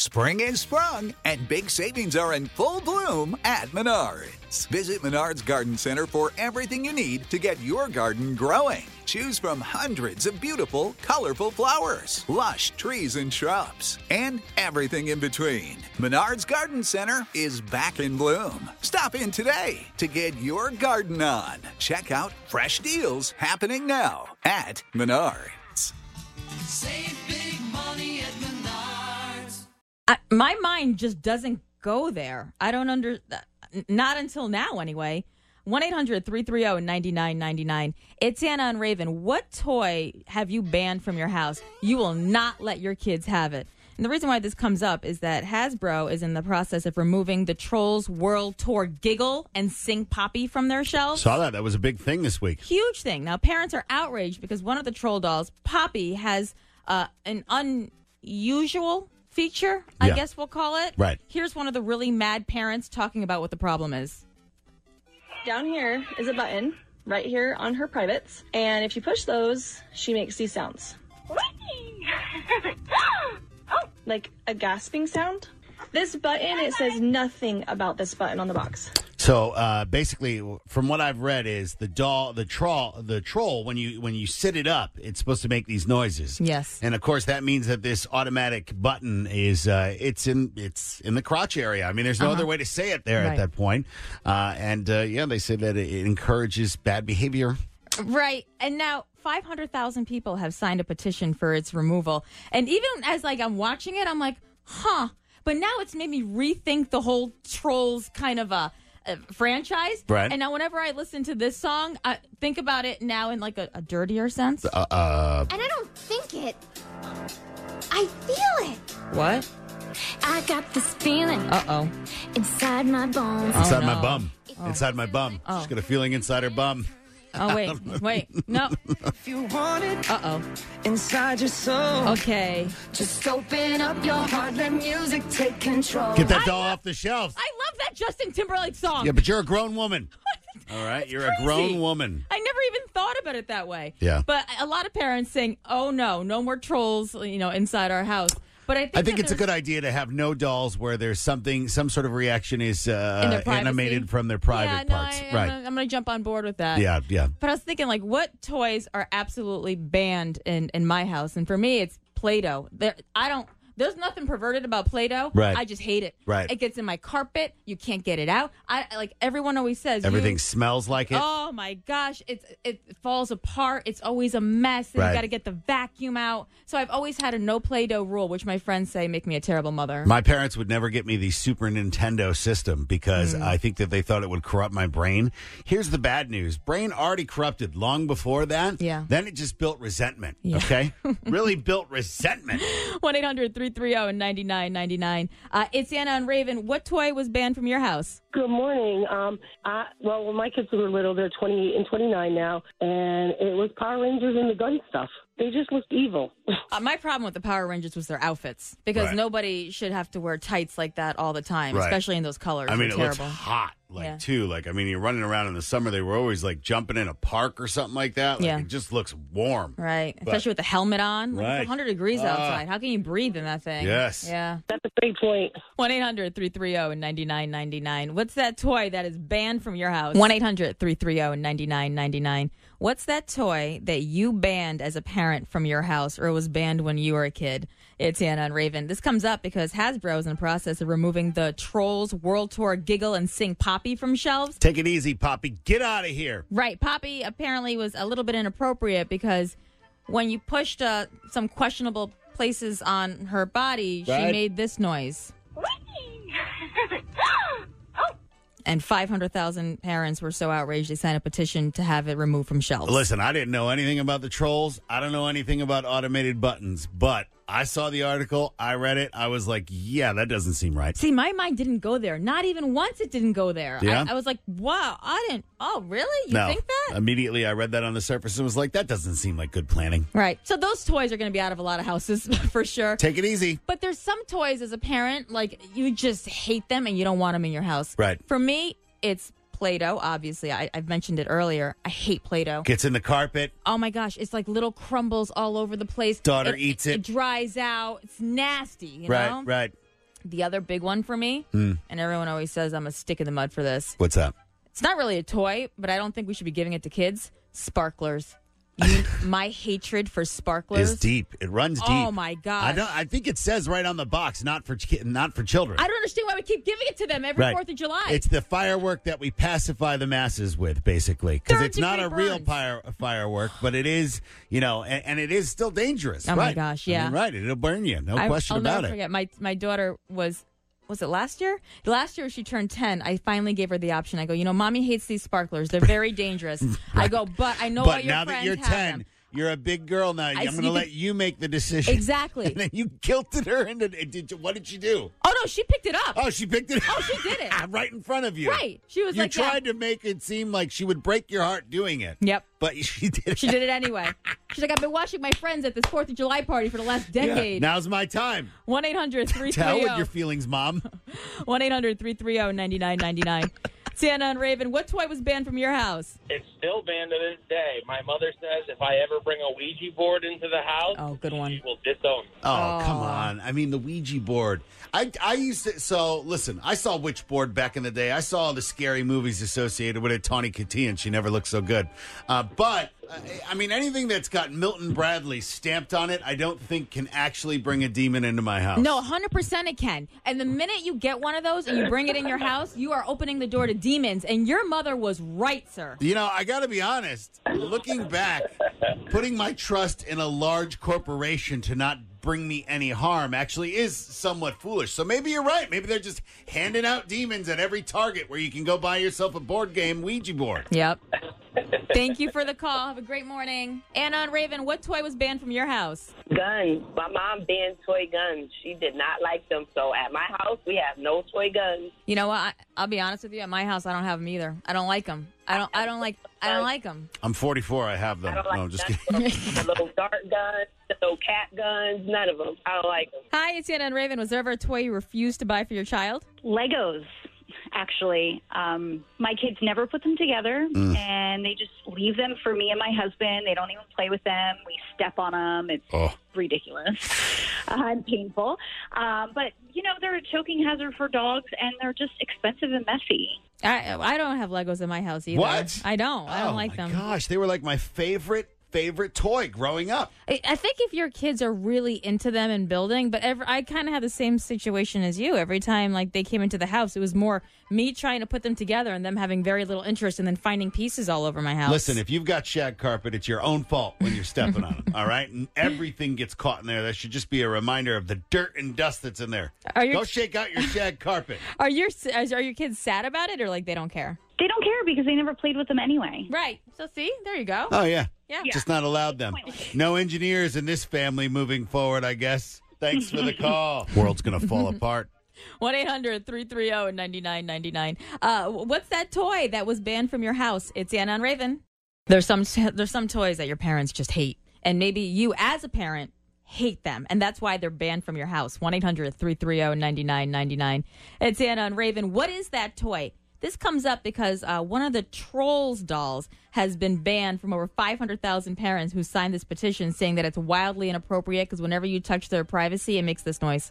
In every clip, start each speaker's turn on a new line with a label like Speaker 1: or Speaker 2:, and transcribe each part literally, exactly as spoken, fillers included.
Speaker 1: Spring is sprung, and big savings are in full bloom at Menards. Visit Menards Garden Center for everything you need to get your garden growing. Choose from hundreds of beautiful, colorful flowers, lush trees and shrubs, and everything in between. Menards Garden Center is back in bloom. Stop in today to get your garden on. Check out fresh deals happening now at Menards.
Speaker 2: Save big money at Menards.
Speaker 3: I, my mind just doesn't go there. I don't under, not until now anyway. one eight hundred three three zero nine nine nine nine. It's Anna and Raven. What toy have you banned from your house? You will not let your kids have it. And the reason why this comes up is that Hasbro is in the process of removing the Trolls World Tour Giggle and Sing Poppy from their shelves.
Speaker 4: Saw that. That was a big thing this week.
Speaker 3: Huge thing. Now, parents are outraged because one of the troll dolls, Poppy, has uh, an unusual feature, I
Speaker 4: Yeah.
Speaker 3: guess we'll call it.
Speaker 4: Right.
Speaker 3: Here's one of the really mad parents talking about what the problem is.
Speaker 5: Down here is a button right here on her privates, and if you push those, she makes these sounds. Like a gasping sound. This button, it says nothing about this button on the box.
Speaker 4: So uh, basically, from what I've read, is the doll, the troll, the troll. When you when you sit it up, it's supposed to make these noises.
Speaker 3: Yes.
Speaker 4: And of course, that means that this automatic button is uh, it's in it's in the crotch area. I mean, there's no
Speaker 3: Uh-huh.
Speaker 4: other way to say it there
Speaker 3: Right.
Speaker 4: at that point. Uh, and uh, yeah, they say that it encourages bad behavior.
Speaker 3: Right. And now five hundred thousand people have signed a petition for its removal. And even as like I'm watching it, I'm like, huh. But now it's made me rethink the whole Trolls kind of a, a franchise.
Speaker 4: Right.
Speaker 3: And now whenever I listen to this song, I think about it now in like a, a dirtier sense.
Speaker 4: Uh, uh,
Speaker 6: And I don't think it. I feel it.
Speaker 3: What?
Speaker 6: I got this feeling
Speaker 3: Uh-oh.
Speaker 6: inside my bones.
Speaker 4: inside
Speaker 3: no.
Speaker 4: my bum. Inside my bum.
Speaker 3: Oh.
Speaker 4: She's got a feeling inside her bum.
Speaker 3: Oh, wait. Wait. No.
Speaker 2: If you want it
Speaker 3: Uh-oh.
Speaker 2: inside your soul,
Speaker 3: Okay.
Speaker 6: Just open up your heart, let music take control.
Speaker 4: Get that doll off the shelves.
Speaker 3: I love that Justin Timberlake song.
Speaker 4: Yeah, but you're a grown woman. All right, you're
Speaker 3: crazy.
Speaker 4: a grown woman.
Speaker 3: I never even thought about it that way.
Speaker 4: Yeah.
Speaker 3: But a lot of parents saying, oh, no, no more trolls, you know, inside our house. But I think,
Speaker 4: I think
Speaker 3: that
Speaker 4: it's a
Speaker 3: there's-
Speaker 4: good idea to have no dolls where there's something, some sort of reaction is
Speaker 3: In their
Speaker 4: uh,
Speaker 3: privacy?
Speaker 4: animated from their private
Speaker 3: yeah, no,
Speaker 4: parts.
Speaker 3: I,
Speaker 4: right.
Speaker 3: I'm, I'm going to jump on board with that.
Speaker 4: Yeah, yeah.
Speaker 3: But I was thinking, like, what toys are absolutely banned in, in my house? And for me, it's Play-Doh. There, I don't. There's nothing perverted about Play-Doh.
Speaker 4: Right.
Speaker 3: I just hate it.
Speaker 4: Right.
Speaker 3: It gets in my carpet. You can't get it out. I like everyone always says
Speaker 4: Everything
Speaker 3: you,
Speaker 4: smells like it.
Speaker 3: Oh my gosh, it's it falls apart. It's always a mess. And
Speaker 4: Right.
Speaker 3: You got to get the vacuum out. So I've always had a no Play-Doh rule, which my friends say make me a terrible mother.
Speaker 4: My parents would never get me the Super Nintendo system because
Speaker 3: Mm.
Speaker 4: I think that they thought it would corrupt my brain. Here's the bad news. Brain already corrupted long before that.
Speaker 3: Yeah.
Speaker 4: Then it just built resentment,
Speaker 3: Yeah.
Speaker 4: okay? Really built resentment.
Speaker 3: one eight hundred three three zero nine nine nine nine. Uh, it's Anna and Raven. What toy was banned from your house?
Speaker 7: Good morning. Um, I, well, when my kids were little, they're twenty-eight and twenty-nine now, and it was Power Rangers and the gun stuff. They just looked evil.
Speaker 3: Uh, my problem with the Power Rangers was their outfits because
Speaker 4: Right.
Speaker 3: nobody should have to wear tights like that all the time,
Speaker 4: Right.
Speaker 3: especially in those colors.
Speaker 4: I mean,
Speaker 3: They're
Speaker 4: it looks
Speaker 3: terrible.
Speaker 4: hot, like,
Speaker 3: Yeah.
Speaker 4: too. Like, I mean, you're running around in the summer. They were always, like, jumping in a park or something like that. Like,
Speaker 3: Yeah.
Speaker 4: it just looks warm.
Speaker 3: Right,
Speaker 4: But-
Speaker 3: especially with the helmet on. Like,
Speaker 4: Right.
Speaker 3: It's one hundred degrees
Speaker 4: Ah.
Speaker 3: outside. How can you breathe in that thing?
Speaker 4: Yes.
Speaker 3: Yeah.
Speaker 7: That's a great point.
Speaker 3: one eight hundred three three zero nine nine nine nine. What's that toy that is banned from your house? one eight hundred three three zero nine nine nine nine. What's that toy that you banned as a parent from your house or was banned when you were a kid? It's Anna and Raven. This comes up because Hasbro is in the process of removing the Trolls World Tour Giggle and Sing Poppy from shelves.
Speaker 4: Take it easy, Poppy. Get out of here.
Speaker 3: Right. Poppy apparently was a little bit inappropriate because when you pushed uh, some questionable places on her body, she
Speaker 4: Right.
Speaker 3: made this noise. And five hundred thousand parents were so outraged they signed a petition to have it removed from shelves.
Speaker 4: Listen, I didn't know anything about the trolls. I don't know anything about automated buttons, but I saw the article. I read it. I was like, yeah, that doesn't seem right.
Speaker 3: See, my mind didn't go there. Not even once it didn't go there.
Speaker 4: Yeah?
Speaker 3: I, I was like, wow, I didn't. Oh, really? You
Speaker 4: no.
Speaker 3: think that?
Speaker 4: Immediately, I read that on the surface and was like, that doesn't seem like good planning.
Speaker 3: Right. So those toys are going to be out of a lot of houses for sure.
Speaker 4: Take it easy.
Speaker 3: But there's some toys as a parent, like you just hate them and you don't want them in your house.
Speaker 4: Right.
Speaker 3: For me, it's Play-Doh, obviously. I, I've mentioned it earlier. I hate Play-Doh.
Speaker 4: Gets in the carpet.
Speaker 3: Oh, my gosh. It's like little crumbles all over the place.
Speaker 4: Daughter eats it.
Speaker 3: It dries out. It's nasty, you
Speaker 4: Right,
Speaker 3: know?
Speaker 4: right.
Speaker 3: The other big one for me,
Speaker 4: Mm.
Speaker 3: and everyone always says I'm a stick in the mud for this.
Speaker 4: What's that?
Speaker 3: It's not really a toy, but I don't think we should be giving it to kids. Sparklers. You, my hatred for sparklers
Speaker 4: Is deep. It runs deep.
Speaker 3: Oh my gosh!
Speaker 4: I don't. I think it says right on the box, not for ki- not for children.
Speaker 3: I don't understand why we keep giving it to them every
Speaker 4: Right.
Speaker 3: Fourth of July.
Speaker 4: It's the firework that we pacify the masses with, basically, because
Speaker 3: Third
Speaker 4: it's not a
Speaker 3: degree
Speaker 4: real
Speaker 3: burns.
Speaker 4: fire, firework, but it is, you know, and, and it is still dangerous.
Speaker 3: Oh, my
Speaker 4: right.
Speaker 3: gosh,
Speaker 4: I mean,
Speaker 3: yeah.
Speaker 4: right. It'll burn you. No
Speaker 3: I,
Speaker 4: question
Speaker 3: I'll
Speaker 4: about
Speaker 3: never
Speaker 4: it.
Speaker 3: forget. My my daughter was was it last year? Last year she turned ten. I finally gave her the option. I go, you know, mommy hates these sparklers. They're very dangerous. I go, but I know all
Speaker 4: But
Speaker 3: your
Speaker 4: now that
Speaker 3: friends
Speaker 4: you're
Speaker 3: have
Speaker 4: ten,
Speaker 3: them.
Speaker 4: you're a big girl now. I'm
Speaker 3: I-
Speaker 4: going
Speaker 3: you
Speaker 4: to
Speaker 3: can-
Speaker 4: let you make the decision.
Speaker 3: Exactly.
Speaker 4: And then you guilted her into. Did you, what did you do?
Speaker 3: Oh no, she picked it up.
Speaker 4: Oh, she picked it.
Speaker 3: Oh, she did it.
Speaker 4: right in front of you.
Speaker 3: Right. She was
Speaker 4: You
Speaker 3: like, yeah.
Speaker 4: tried to make it seem like she would break your heart doing it.
Speaker 3: Yep.
Speaker 4: But she did it.
Speaker 3: She did it anyway. She's like, I've been watching my friends at this Fourth of July party for the last
Speaker 4: Yeah,
Speaker 3: decade.
Speaker 4: now's my time.
Speaker 3: One eight hundred three
Speaker 4: To hell
Speaker 3: three
Speaker 4: with
Speaker 3: zero
Speaker 4: your feelings, Mom.
Speaker 3: one eight hundred three three zero nine nine nine nine. Santa and Raven, what toy was banned from your house?
Speaker 8: It's still banned to this day. My mother says if I ever bring a Ouija board into the house,
Speaker 3: Oh, good one.
Speaker 8: she will disown me.
Speaker 4: Oh,
Speaker 3: Oh.
Speaker 4: come on. I mean, the Ouija board. I, I used to, so listen, I saw Witchboard back in the day. I saw all the scary movies associated with it. Tawny Katian, she never looked so good. Uh, but, uh, I mean, anything that's got Milton Bradley stamped on it, I don't think can actually bring a demon into my house.
Speaker 3: No, one hundred percent it can. And the minute you get one of those and you bring it in your house, you are opening the door to demons. And your mother was right, sir.
Speaker 4: You know, I got to be honest. Looking back, putting my trust in a large corporation to not bring me any harm actually is somewhat foolish. So maybe you're right. Maybe they're just handing out demons at every Target where you can go buy yourself a board game Ouija board.
Speaker 3: Yep. Thank you for the call. Have a great morning. Anna and Raven, what toy was banned from your house?
Speaker 9: Guns. My mom banned toy guns. She did not like them. So at my house, we have no toy guns.
Speaker 3: You know what? I, I'll be honest with you. At my house, I don't have them either. I don't like them. I don't. I don't like. I don't like them.
Speaker 4: I'm forty-four. I have them.
Speaker 9: I don't like
Speaker 4: no, I'm just
Speaker 9: none
Speaker 4: kidding.
Speaker 9: of them. The little dart guns, the little cat guns, none of them. I don't like them.
Speaker 3: Hi, it's Anna and Raven. Was there ever a toy you refused to buy for your child?
Speaker 10: Legos, actually. Um, my kids never put them together,
Speaker 4: Mm.
Speaker 10: and they just leave them for me and my husband. They don't even play with them. We step on them. It's
Speaker 4: Oh.
Speaker 10: ridiculous uh, and painful. Um, but, you know, they're a choking hazard for dogs, and they're just expensive and messy.
Speaker 3: I I don't have Legos in my house either.
Speaker 4: What?
Speaker 3: I don't. I don't
Speaker 4: Oh,
Speaker 3: like
Speaker 4: my
Speaker 3: them.
Speaker 4: Gosh, they were like my favorite, favorite toy growing up.
Speaker 3: I, I think if your kids are really into them and building, but every, I kind of had the same situation as you. Every time like they came into the house, it was more me trying to put them together and them having very little interest, and then finding pieces all over my house.
Speaker 4: Listen, if you've got shag carpet, it's your own fault when you're stepping on them, all right? And everything gets caught in there. That should just be a reminder of the dirt and dust that's in there.
Speaker 3: Are your-
Speaker 4: Go shake out your shag carpet.
Speaker 3: Are your are your kids sad about it, or like they don't care?
Speaker 10: They don't care because they never played with them anyway.
Speaker 3: Right. So see, there you go.
Speaker 4: Oh, yeah.
Speaker 3: Yeah.
Speaker 4: Just not allowed them. No engineers in this family moving forward, I guess. Thanks for the call. World's going to fall apart.
Speaker 3: one eight hundred three three zero nine nine nine nine. Uh, what's that toy that was banned from your house? It's Anna and Raven. There's some there's some toys that your parents just hate, and maybe you as a parent hate them, and that's why they're banned from your house. one eight hundred three three zero nine nine nine nine. It's Anna and Raven. What is that toy? This comes up because uh, one of the Trolls dolls has been banned from over five hundred thousand parents who signed this petition saying that it's wildly inappropriate because whenever you touch their privacy, it makes this noise.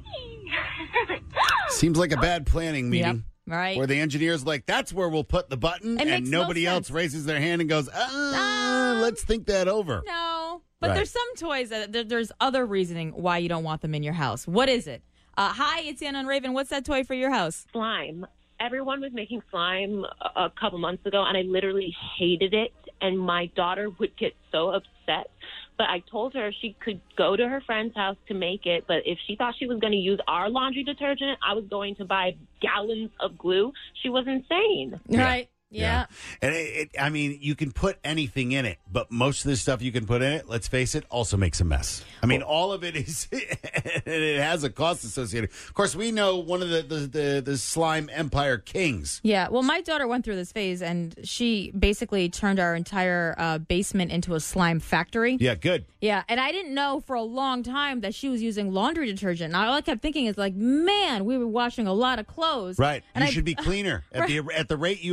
Speaker 4: Seems like a bad planning meeting.
Speaker 3: Yep. Right.
Speaker 4: Where the engineer's like, that's where we'll put the button,
Speaker 3: It
Speaker 4: and
Speaker 3: makes no
Speaker 4: nobody else
Speaker 3: sense.
Speaker 4: raises their hand and goes, ah, let's think that over.
Speaker 3: No, but
Speaker 4: Right.
Speaker 3: there's some toys that there, there's other reasoning why you don't want them in your house. What is it? Uh, hi, it's Anna and Raven. What's that toy for your house?
Speaker 11: Slime. Everyone was making slime a, a couple months ago, and I literally hated it. And my daughter would get so upset. But I told her she could go to her friend's house to make it. But if she thought she was going to use our laundry detergent, I was going to buy gallons of glue. She was insane.
Speaker 3: Right. Yeah.
Speaker 4: And it, it, I mean, you can put anything in it, but most of the stuff you can put in it, let's face it, also makes a mess. I mean, all of it is, it has a cost associated. Of course, we know one of the, the, the, the slime empire kings.
Speaker 3: Yeah. Well, my daughter went through this phase, and she basically turned our entire uh, basement into a slime factory.
Speaker 4: Yeah, good.
Speaker 3: Yeah, and I didn't know for a long time that she was using laundry detergent. And all I kept thinking is like, man, we were washing a lot of clothes.
Speaker 4: Right.
Speaker 3: And
Speaker 4: you
Speaker 3: I-
Speaker 4: should be cleaner. At the at the rate you were using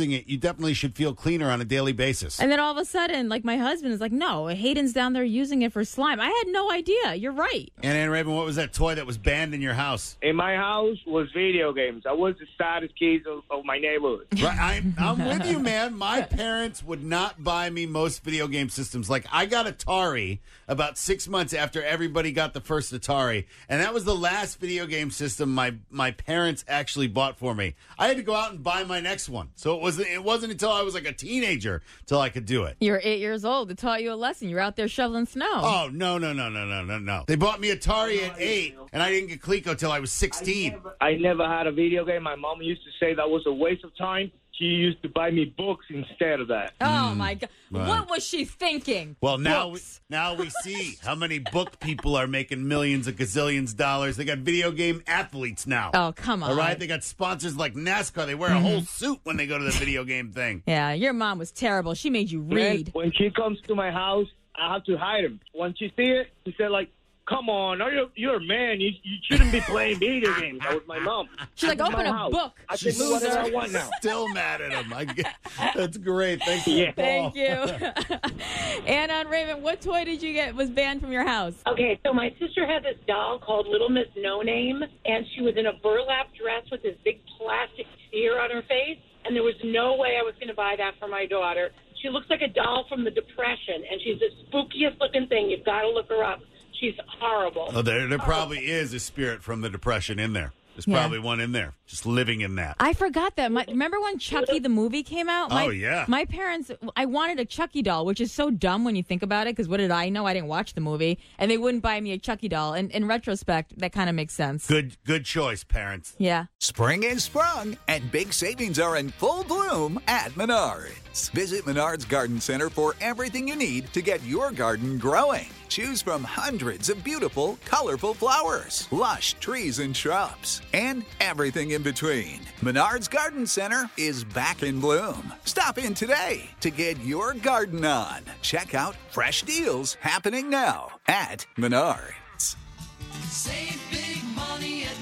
Speaker 4: using it, you definitely should feel cleaner on a daily basis.
Speaker 3: And then all of a sudden, like my husband is like, no, Hayden's down there using it for slime. I had no idea. You're right.
Speaker 4: And Ann Raven, what was that toy that was banned in your house?
Speaker 8: In my house was video games. I was the saddest kid of, of my neighborhood.
Speaker 4: Right, I, I'm with you, man. My parents would not buy me most video game systems. Like, I got Atari about six months after everybody got the first Atari, and that was the last video game system my my parents actually bought for me. I had to go out and buy my next one. So it wasn't it wasn't until I was like a teenager till I could do it.
Speaker 3: You're eight years old. It taught you a lesson. You're out there shoveling snow.
Speaker 4: Oh, no, no, no, no, no, no, no. They bought me Atari at eight, and I didn't get Coleco till I was sixteen.
Speaker 8: I never, I never had a video game. My mom used to say that was a waste of time. She used to buy me books instead of that.
Speaker 3: Oh, my God.
Speaker 4: Wow.
Speaker 3: What was she thinking?
Speaker 4: Well, now we,
Speaker 3: Books.
Speaker 4: now we see how many book people are making millions of gazillions dollars. They got video game athletes now.
Speaker 3: Oh, come on.
Speaker 4: All right, they got sponsors like NASCAR. They wear a whole suit when they go to the video game thing.
Speaker 3: Yeah, your mom was terrible. She made you read.
Speaker 8: When she comes to my house, I have to hide him. When she see it, she said, like, come on, are you, you're a man. You, you shouldn't be playing video games. That was my mom.
Speaker 3: She's like,
Speaker 8: This is
Speaker 3: open
Speaker 8: my
Speaker 3: a
Speaker 8: house.
Speaker 3: book.
Speaker 8: I can do whatever I want now.
Speaker 4: Still mad at him. I get, that's great. Thank you.
Speaker 8: Yeah.
Speaker 3: Thank
Speaker 4: Paul.
Speaker 3: you. Anna and Raven, what toy did you get was banned from your house?
Speaker 12: Okay, so my sister had this doll called Little Miss No Name, and she was in a burlap dress with this big plastic sphere on her face, and there was no way I was going to buy that for my daughter. She looks like a doll from the Depression, and she's the spookiest looking thing. You've got to look her up. She's horrible.
Speaker 4: Oh, there, there probably is a spirit from the Depression in there. There's
Speaker 3: Yeah.
Speaker 4: probably one in there, just living in that.
Speaker 3: I forgot that. My, remember when Chucky the movie came out? My,
Speaker 4: Oh, yeah.
Speaker 3: My parents, I wanted a Chucky doll, which is so dumb when you think about it, because what did I know? I didn't watch the movie, and they wouldn't buy me a Chucky doll. And in retrospect, that kind of makes sense.
Speaker 4: Good, good choice, parents.
Speaker 3: Yeah.
Speaker 1: Spring is sprung, and big savings are in full bloom at Menards. Visit Menards Garden Center for everything you need to get your garden growing. Choose from hundreds of beautiful, colorful flowers, lush trees and shrubs, and everything in between. Menards Garden Center is back in bloom. Stop in today to get your garden on. Check out fresh deals happening now at Menards.
Speaker 2: Save big money at